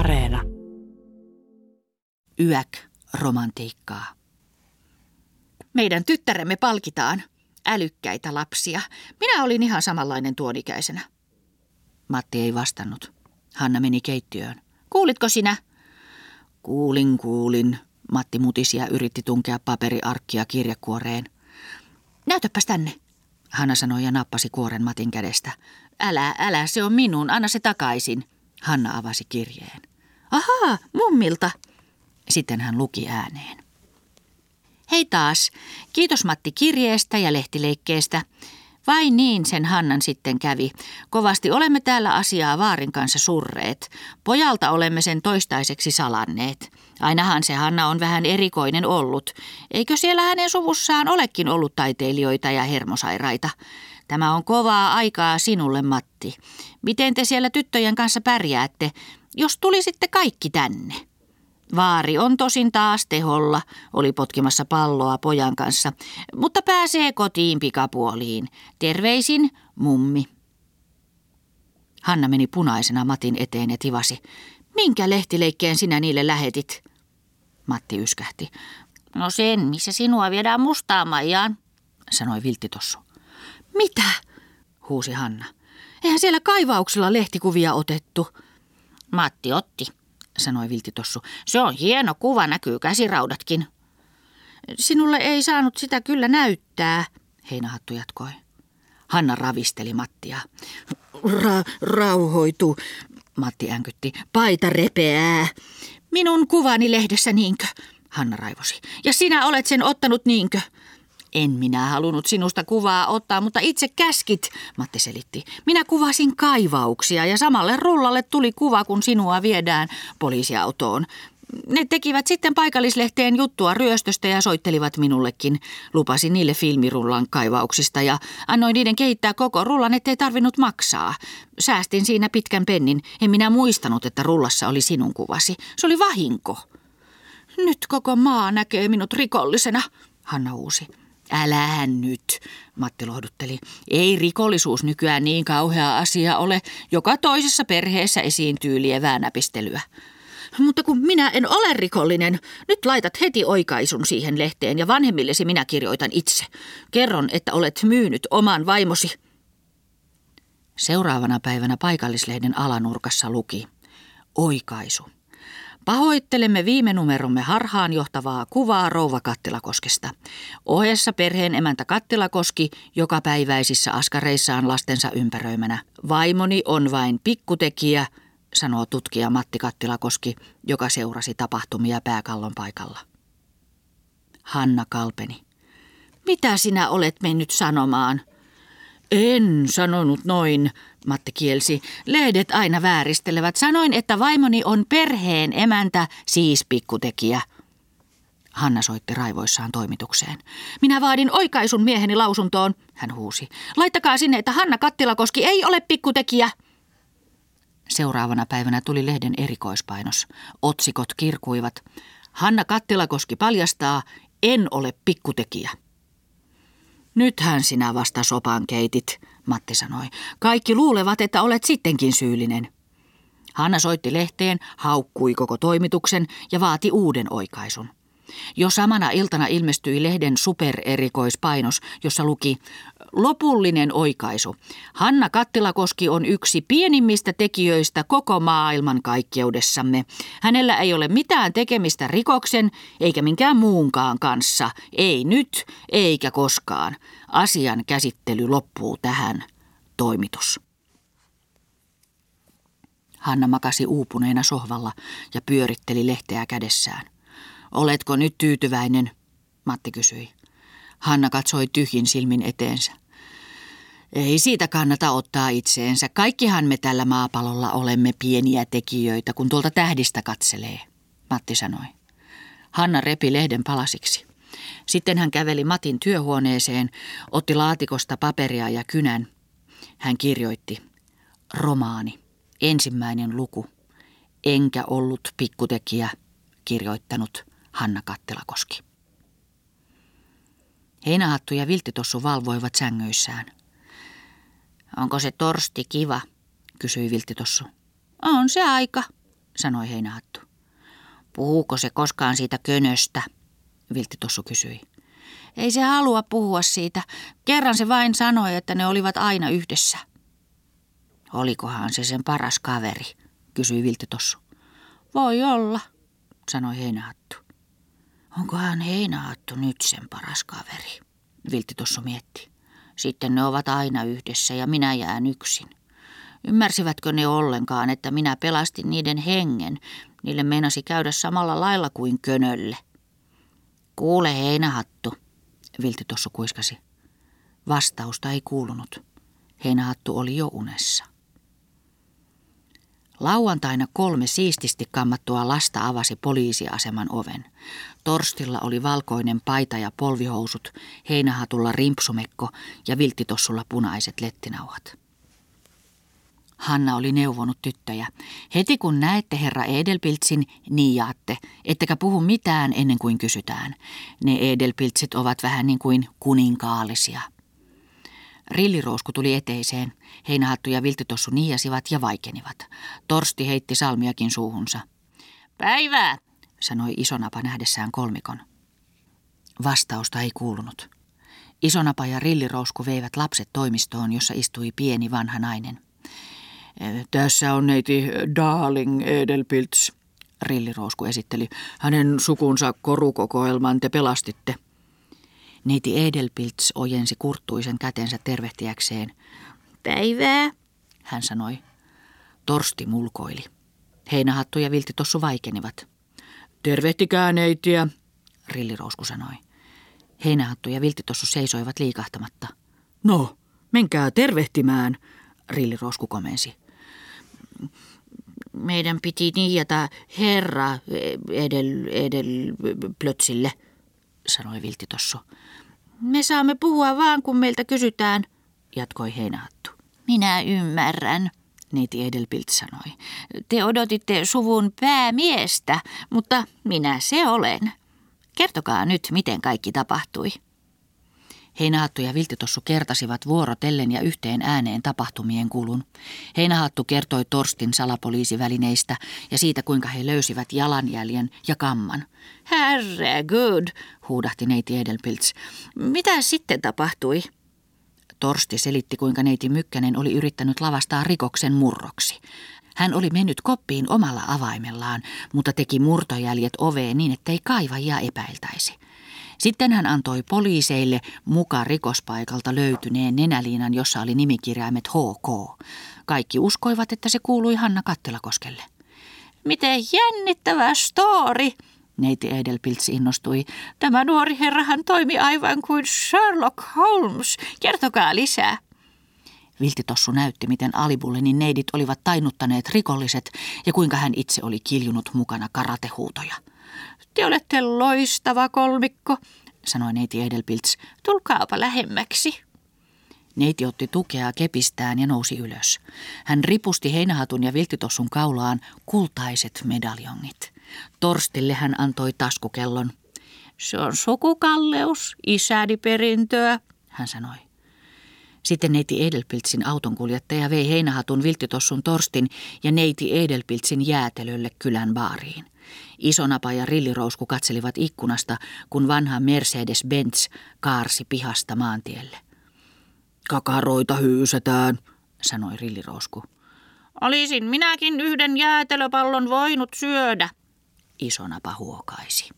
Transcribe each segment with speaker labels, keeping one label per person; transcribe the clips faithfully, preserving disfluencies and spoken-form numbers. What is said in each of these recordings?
Speaker 1: Areena.
Speaker 2: Yäk romantiikkaa. Meidän tyttäremme palkitaan. Älykkäitä lapsia. Minä olin ihan samanlainen tuon ikäisenä. Matti ei vastannut. Hanna meni keittiöön. Kuulitko sinä? Kuulin, kuulin. Matti mutisi ja yritti tunkea paperiarkkia kirjekuoreen. Näytäpäs tänne, Hanna sanoi ja nappasi kuoren Matin kädestä. Älä, älä, se on minun, anna se takaisin. Hanna avasi kirjeen. Ahaa, mummilta. Sitten hän luki ääneen. Hei taas. Kiitos Matti kirjeestä ja lehtileikkeestä. Vai niin sen Hannan sitten kävi. Kovasti olemme täällä asiaa vaarin kanssa surreet. Pojalta olemme sen toistaiseksi salanneet. Ainahan se Hanna on vähän erikoinen ollut. Eikö siellä hänen suvussaan olekin ollut taiteilijoita ja hermosairaita? Tämä on kovaa aikaa sinulle, Matti. Miten te siellä tyttöjen kanssa pärjäätte, jos tulisitte kaikki tänne? Vaari on tosin taas teholla, oli potkimassa palloa pojan kanssa, mutta pääsee kotiin pikapuoliin. Terveisin, mummi. Hanna meni punaisena Matin eteen ja tivasi. Minkä lehtileikkeen sinä niille lähetit? Matti yskähti. No sen, missä sinua viedään mustaan Maijaan, sanoi Vilttitossu. Mitä? Huusi Hanna. Eihän siellä kaivauksella lehtikuvia otettu. Matti otti, sanoi Vilttitossu. Se on hieno kuva, näkyy käsiraudatkin. Sinulle ei saanut sitä kyllä näyttää, Heinahattu jatkoi. Hanna ravisteli Mattia. Ra- rauhoitu, Matti änkytti. Paita repeää. Minun kuvani lehdessä niinkö? Hanna raivosi. Ja sinä olet sen ottanut niinkö? En minä halunnut sinusta kuvaa ottaa, mutta itse käskit, Matti selitti. Minä kuvasin kaivauksia ja samalle rullalle tuli kuva, kun sinua viedään poliisiautoon. Ne tekivät sitten paikallislehteen juttua ryöstöstä ja soittelivat minullekin. Lupasin niille filmirullan kaivauksista ja annoin niiden kehittää koko rullan, ettei tarvinnut maksaa. Säästin siinä pitkän pennin. En minä muistanut, että rullassa oli sinun kuvasi. Se oli vahinko. Nyt koko maa näkee minut rikollisena, Hanna uusi. Älähän nyt, Matti lohdutteli. Ei rikollisuus nykyään niin kauhea asia ole. Joka toisessa perheessä esiintyy lievää näpistelyä. Mutta kun minä en ole rikollinen, nyt laitat heti oikaisun siihen lehteen ja vanhemmillesi minä kirjoitan itse. Kerron, että olet myynyt oman vaimosi. Seuraavana päivänä paikallislehden alanurkassa luki. Oikaisu. Pahoittelemme viime numeromme harhaan johtavaa kuvaa rouva Kattilakoskesta. Ohessa perheen emäntä Kattilakoski jokapäiväisissä askareissaan lastensa ympäröimänä. Vaimoni on vain pikkutekijä, sanoo tutkija Matti Kattilakoski, joka seurasi tapahtumia pääkallon paikalla. Hanna kalpeni. Mitä sinä olet mennyt sanomaan? En sanonut noin, Matti kielsi. Lehdet aina vääristelevät. Sanoin, että vaimoni on perheen emäntä, siis pikkutekijä. Hanna soitti raivoissaan toimitukseen. Minä vaadin oikaisun mieheni lausuntoon, hän huusi. Laittakaa sinne, että Hanna Kattilakoski ei ole pikkutekijä. Seuraavana päivänä tuli lehden erikoispainos. Otsikot kirkuivat. Hanna Kattilakoski paljastaa, en ole pikkutekijä. Nythän sinä vasta sopan keitit, Matti sanoi. Kaikki luulevat, että olet sittenkin syyllinen. Hanna soitti lehteen, haukkui koko toimituksen ja vaati uuden oikaisun. Jo samana iltana ilmestyi lehden supererikoispainos, jossa luki lopullinen oikaisu. Hanna Kattilakoski on yksi pienimmistä tekijöistä koko maailman kaikkeudessamme. Hänellä ei ole mitään tekemistä rikoksen eikä minkään muunkaan kanssa. Ei nyt eikä koskaan. Asian käsittely loppuu tähän. Toimitus. Hanna makasi uupuneena sohvalla ja pyöritteli lehteä kädessään. Oletko nyt tyytyväinen? Matti kysyi. Hanna katsoi tyhjin silmin eteensä. Ei siitä kannata ottaa itseensä. Kaikkihan me tällä maapallolla olemme pieniä tekijöitä, kun tuolta tähdistä katselee, Matti sanoi. Hanna repi lehden palasiksi. Sitten hän käveli Matin työhuoneeseen, otti laatikosta paperia ja kynän. Hän kirjoitti. Romaani. Ensimmäinen luku. Enkä ollut pikkutekijä, kirjoittanut Hanna Kattilakoski. Heinahattu ja Vilttitossu valvoivat sängöissään. Onko se torsti kiva, kysyi Vilttitossu. On se aika, sanoi Heinähattu. Puhuuko se koskaan siitä könöstä? Vilttitossu kysyi. Ei se halua puhua siitä. Kerran se vain sanoi, että ne olivat aina yhdessä. Olikohan se sen paras kaveri? Kysyi Vilttitossu. Voi olla, sanoi Heinähattu. Onkohan Heinähattu nyt sen paras kaveri? Vilttitossu mietti. Sitten ne ovat aina yhdessä ja minä jään yksin. Ymmärsivätkö ne ollenkaan, että minä pelastin niiden hengen? Niille meinasi käydä samalla lailla kuin könölle. Kuule Heinähattu, Vilttitossu kuiskasi. Vastausta ei kuulunut. Heinähattu oli jo unessa. Lauantaina kolme siististi kammattua lasta avasi poliisiaseman oven. Torstilla oli valkoinen paita ja polvihousut, Heinähatulla rimpsumekko ja Vilttitossulla punaiset lettinauhat. Hanna oli neuvonut tyttöjä. Heti kun näette herra Edelpiltsin, niin jaatte, ettekä puhu mitään ennen kuin kysytään. Ne Edelpiltsit ovat vähän niin kuin kuninkaallisia. Rillirousku tuli eteiseen. Heinähattu ja Vilttitossu niiasivat ja vaikenivat. Torsti heitti salmiakin suuhunsa. Päivää, sanoi Isonapa nähdessään kolmikon. Vastausta ei kuulunut. Isonapa ja Rillirousku veivät lapset toimistoon, jossa istui pieni vanha nainen. Tässä on neiti Darling Edelpilts, Rillirousku esitteli. Hänen sukunsa korukokoelman te pelastitte. Neiti Edelpilts ojensi kurttuisen kätensä tervehtiäkseen. Päivää, hän sanoi. Torsti mulkoili. Heinähattu ja Vilttitossu vaikenivat. Tervehtikää neitiä, Rillirousku sanoi. Heinähattu ja Vilttitossu seisoivat liikahtamatta. No, menkää tervehtimään, Rillirousku komensi. Meidän piti niiata herra edel, Edelplötsille, sanoi Vilttitossu. Me saamme puhua vaan, kun meiltä kysytään, jatkoi Heinähattu. Minä ymmärrän, neiti Edelpilts sanoi. Te odotitte suvun päämiestä, mutta minä se olen. Kertokaa nyt, miten kaikki tapahtui. Heinähattu ja Vilttitossu kertasivat vuorotellen ja yhteen ääneen tapahtumien kulun. Heinähattu kertoi Torstin salapoliisivälineistä ja siitä, kuinka he löysivät jalanjäljen ja kamman. Herregud, huudahti neiti Edelpilts. Mitä sitten tapahtui? Torsti selitti, kuinka neiti Mykkänen oli yrittänyt lavastaa rikoksen murroksi. Hän oli mennyt koppiin omalla avaimellaan, mutta teki murtojäljet oveen niin, ettei kaivajia epäiltäisi. Sitten hän antoi poliiseille muka rikospaikalta löytyneen nenäliinan, jossa oli nimikirjaimet H K. Kaikki uskoivat, että se kuului Hanna Kattilakoskelle. Miten jännittävä story, neiti Edelpilts innostui. Tämä nuori herrahan toimi aivan kuin Sherlock Holmes. Kertokaa lisää. Vilttitossu näytti, miten Alibullinin neidit olivat tainnuttaneet rikolliset ja kuinka hän itse oli kiljunut mukana karatehuutoja. Te olette loistava kolmikko, sanoi neiti Edelpilts. Tulkaapa lähemmäksi. Neiti otti tukea kepistään ja nousi ylös. Hän ripusti Heinähatun ja Vilttitossun kaulaan kultaiset medaljongit. Torstille hän antoi taskukellon. Se on sukukalleus, isäni perintöä, hän sanoi. Sitten neiti Edelpiltsin autonkuljettaja vei Heinähatun, Vilttitossun, Torstin ja neiti Edelpiltsin jäätelölle kylän baariin. Isonapa ja Rillirousku katselivat ikkunasta, kun vanha Mercedes-Benz kaarsi pihasta maantielle. Kakaroita hyysätään, sanoi Rillirousku. Olisin minäkin yhden jäätelöpallon voinut syödä, Isonapa huokaisi.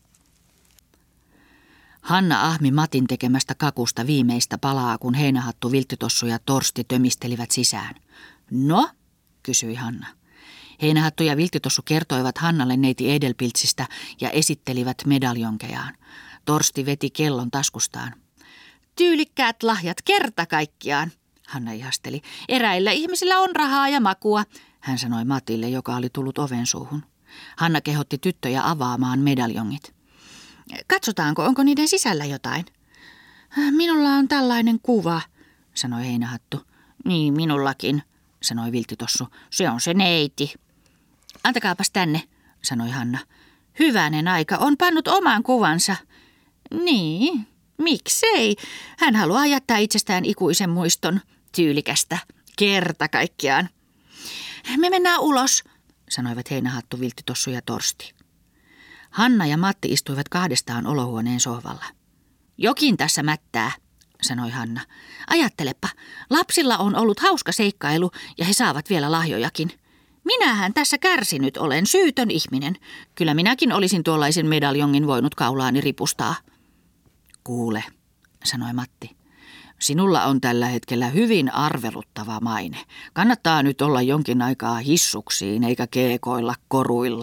Speaker 2: Hanna ahmi Matin tekemästä kakusta viimeistä palaa, kun Heinähattu, Vilttitossu ja Torsti tömistelivät sisään. No, kysyi Hanna. Heinähattu ja Vilttitossu kertoivat Hannalle neiti Edelpiltsistä ja esittelivät medaljonkejaan. Torsti veti kellon taskustaan. Tyylikkäät lahjat kerta kaikkiaan, Hanna ihasteli. Eräillä ihmisillä on rahaa ja makua, hän sanoi Matille, joka oli tullut oven suuhun. Hanna kehotti tyttöjä avaamaan medaljongit. Katsotaanko, onko niiden sisällä jotain? Minulla on tällainen kuva, sanoi Heinähattu. Niin, minullakin, sanoi Vilttitossu. Se on se neiti. Antakaapas tänne, sanoi Hanna. Hyvänen aika, on pannut oman kuvansa. Niin, miksei? Hän haluaa jättää itsestään ikuisen muiston. Tyylikästä, kerta kaikkiaan. Me mennään ulos, sanoivat Heinähattu, Vilttitossu ja Torsti. Hanna ja Matti istuivat kahdestaan olohuoneen sohvalla. Jokin tässä mättää, sanoi Hanna. Ajattelepa, lapsilla on ollut hauska seikkailu ja he saavat vielä lahjojakin. Minähän tässä kärsinyt olen, syytön ihminen. Kyllä minäkin olisin tuollaisen medaljongin voinut kaulaani ripustaa. Kuule, sanoi Matti. Sinulla on tällä hetkellä hyvin arveluttava maine. Kannattaa nyt olla jonkin aikaa hissuksiin eikä keekoilla koruilla.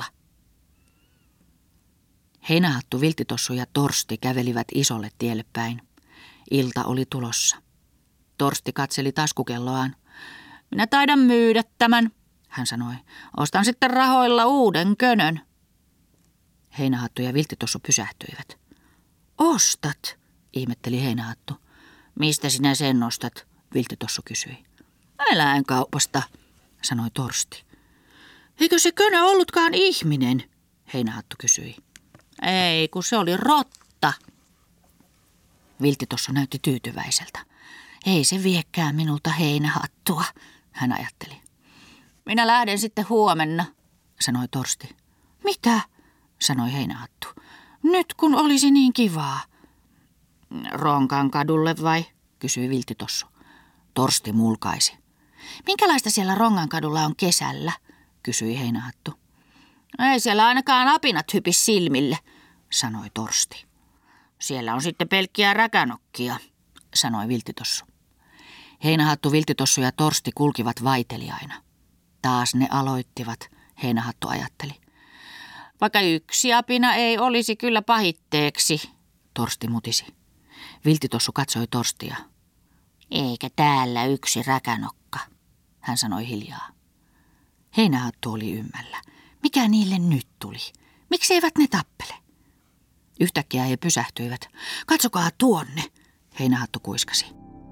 Speaker 2: Heinähattu, Vilttitossu ja Torsti kävelivät isolle tielle päin. Ilta oli tulossa. Torsti katseli taskukelloaan. Minä taidan myydä tämän, hän sanoi. Ostan sitten rahoilla uuden könön. Heinähattu ja Vilttitossu pysähtyivät. Ostat, ihmetteli Heinähattu. Mistä sinä sen ostat, Vilttitossu kysyi. Eläinkaupasta, sanoi Torsti. Eikö se könö ollutkaan ihminen, Heinähattu kysyi. Ei, kun se oli rotta. Vilttitossu näytti tyytyväiseltä. Ei se viekään minulta heinähattua, hän ajatteli. Minä lähden sitten huomenna, sanoi Torsti. Mitä, sanoi Heinähattu. Nyt kun olisi niin kivaa. Ronkan kadulle vai, kysyi Vilttitossu. Torsti mulkaisi. Minkälaista siellä Rongan kadulla on kesällä, kysyi Heinähattu. Ei siellä ainakaan apinat hypis silmille, sanoi Torsti. Siellä on sitten pelkkiä räkänokkia, sanoi Vilttitossu. Heinähattu, Vilttitossu ja Torsti kulkivat vaiteliaina. Taas ne aloittivat, Heinähattu ajatteli. Vaikka yksi apina ei olisi kyllä pahitteeksi, Torsti mutisi. Vilttitossu katsoi Torstia. Eikä täällä yksi räkänokka, hän sanoi hiljaa. Heinähattu oli ymmällä. Mikä niille nyt tuli? Miksi eivät ne tappele? Yhtäkkiä he pysähtyivät. Katsokaa tuonne, Heinähattu kuiskasi.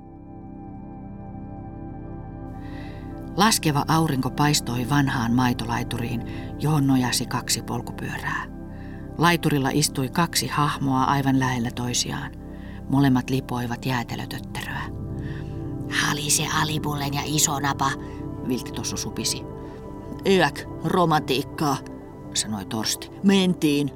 Speaker 2: Laskeva aurinko paistoi vanhaan maitolaituriin, johon nojasi kaksi polkupyörää. Laiturilla istui kaksi hahmoa aivan lähellä toisiaan. Molemmat lipoivat jäätelötötteröä. Halise alipullen ja iso napa, Vilttitossu supisi. Yök, romantiikkaa, sanoi Torsti. Mentiin.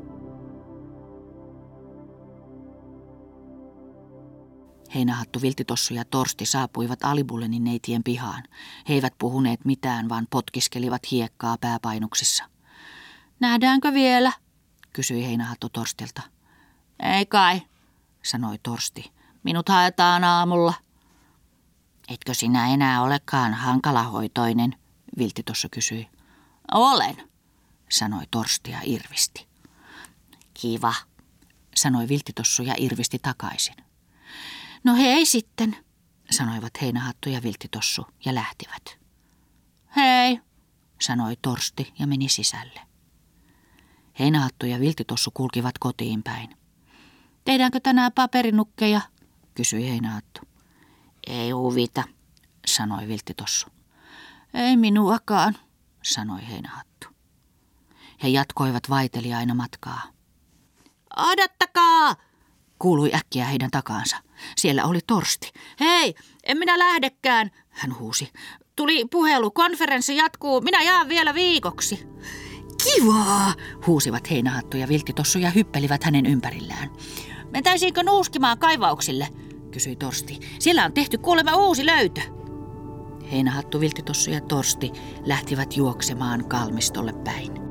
Speaker 2: Heinähattu, Vilttitossu ja Torsti saapuivat Alibullenin neitien pihaan. He eivät puhuneet mitään, vaan potkiskelivat hiekkaa pääpainuksissa. Nähdäänkö vielä, kysyi Heinähattu Torstilta. Ei kai, sanoi Torsti. Minut haetaan aamulla. Etkö sinä enää olekaan hankalahoitoinen, Vilttitossu kysyi. Olen, sanoi Torsti ja irvisti. Kiva, sanoi Vilttitossu ja irvisti takaisin. No hei sitten, sanoivat Heinähattu ja Vilttitossu ja lähtivät. Hei, sanoi Torsti ja meni sisälle. Heinähattu ja Vilttitossu kulkivat kotiin päin. Tehdäänkö tänään paperinukkeja, kysyi Heinähattu. Ei huvita, sanoi Vilttitossu. Ei minuakaan, sanoi Heinähattu. He jatkoivat vaiteliaina matkaa. Odottakaa, kuului äkkiä heidän takaansa. Siellä oli Torsti. Hei, en minä lähdekään, hän huusi. Tuli puhelu, konferenssi jatkuu, minä jään vielä viikoksi. Kivaa, huusivat Heinähattu ja Vilttitossu ja hyppelivät hänen ympärillään. Mentäisiinkö nuuskimaan kaivauksille, kysyi Torsti. Siellä on tehty kuulemma uusi löytö. Heinähattu, Vilttitossu ja Torsti lähtivät juoksemaan kalmistolle päin.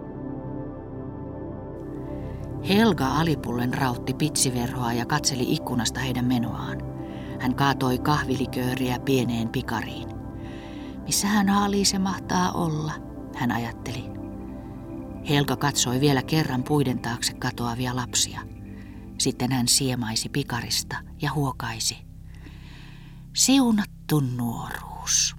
Speaker 2: Helga Alipullen rautti pitsiverhoa ja katseli ikkunasta heidän menoaan. Hän kaatoi kahvilikööriä pieneen pikariin. Missähän Halise mahtaa olla, hän ajatteli. Helga katsoi vielä kerran puiden taakse katoavia lapsia. Sitten hän siemaisi pikarista ja huokaisi. Siunattu nuoruus.